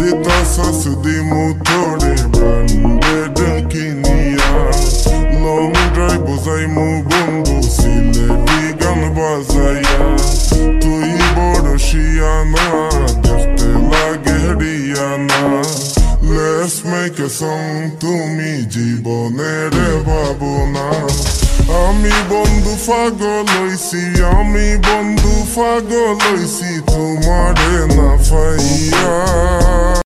যেতাছাস দিমু তোরে ব্র্যান্ডেড কিনিয়া লং ড্রাইভ যাইমু বন্ধু সিলেটি গান বাজাইয়া তুই বড় শিয়ানা দেখতে লাগে Rihanna Let's make a song তুমি জীবনের ভাবনা আমি বন্ধু পাগল হইছি আমি বন্ধু পাগল হইছি তোমারে না পাইয়া